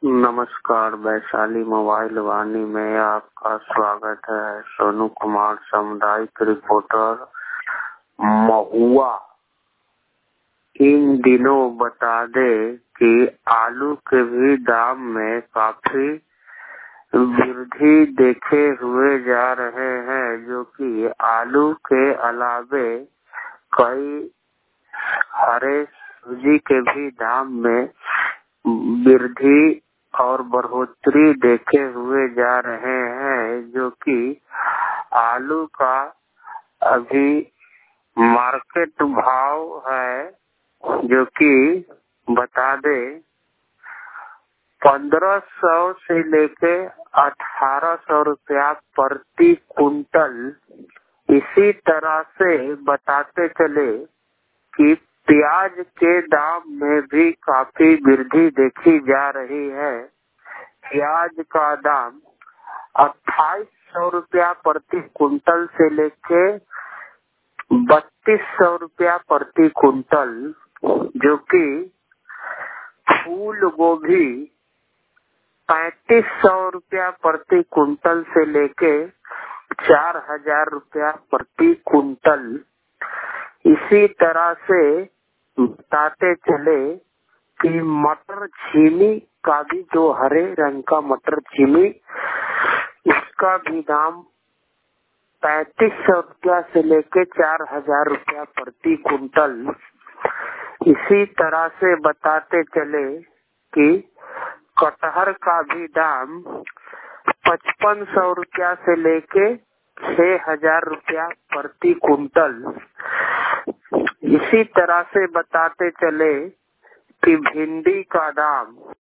नमस्कार, वैशाली मोबाइल वाणी में आपका स्वागत है। सोनू कुमार, सामुदायिक रिपोर्टर, महुआ। इन दिनों बता दे कि आलू के भी दाम में काफी वृद्धि देखे हुए जा रहे हैं, जो कि आलू के अलावे कई हरे सब्जी के भी दाम में वृद्धि और बढ़ोतरी देखे हुए जा रहे हैं, जो कि आलू का अभी मार्केट भाव है, जो कि बता दे 1500 से लेके 1800 रुपया प्रति कुंटल। इसी तरह से बताते चले कि प्याज के दाम में भी काफी वृद्धि देखी जा रही है। प्याज का दाम 2800 रुपया प्रति कुंटल से लेके 3200 रुपया प्रति कुंटल, जो कि फूल गोभी 3500 रुपया प्रति कुंटल से लेके 4000 रुपया प्रति कुंटल। इसी तरह से बताते चले कि मटर छीमी का भी, जो हरे रंग का मटर छीमी, उसका भी दाम 3500 रुपया से लेके 4000 रुपया प्रति कुंटल। इसी तरह से बताते चले कि कटहर का भी दाम 5500 रुपया से लेके 6000 रुपया प्रति कुंटल। इसी तरह से बताते चले कि भिंडी का दाम